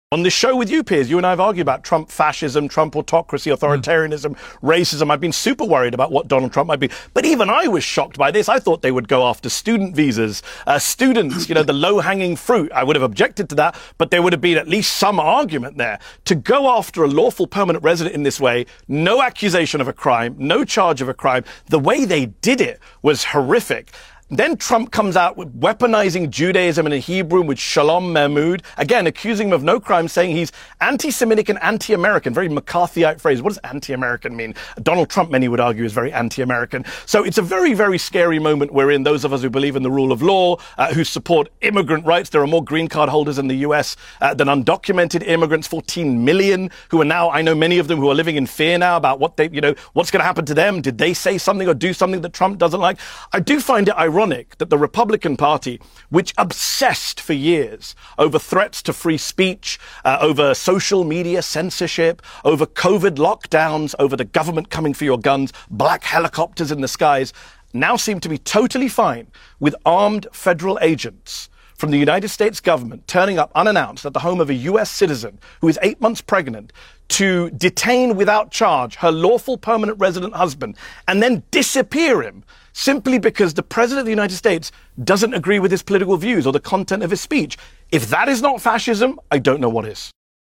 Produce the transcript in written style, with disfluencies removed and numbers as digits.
On this show with you, Piers, you and I have argued about Trump fascism, Trump autocracy, authoritarianism, racism. I've been super worried about what Donald Trump might be. But even I was shocked by this. I thought they would go after student visas, students, the low-hanging fruit. I would have objected to that, but there would have been at least some argument there. To go after a lawful permanent resident in this way, no accusation of a crime, no charge of a crime, the way they did it was horrific. Then Trump comes out with weaponizing Judaism and Hebrew with Shalom Mahmoud, again, accusing him of no crime, saying he's anti-Semitic and anti-American. Very McCarthyite phrase. What does anti-American mean? Donald Trump, many would argue, is very anti-American. So it's a very, very scary moment we're in. Those of us who believe in the rule of law, who support immigrant rights. There are more green card holders in the U.S. Than undocumented immigrants, 14 million, who are now, I know many of them who are living in fear now about what they, what's going to happen to them. Did they say something or do something that Trump doesn't like? I do find it ironic that the Republican Party, which obsessed for years over threats to free speech, over social media censorship, over COVID lockdowns, over the government coming for your guns, black helicopters in the skies, now seem to be totally fine with armed federal agents from the United States government turning up unannounced at the home of a U.S. citizen who is 8 months pregnant to detain without charge her lawful permanent resident husband and then disappear him simply because the president of the United States doesn't agree with his political views or the content of his speech. If that is not fascism, I don't know what is.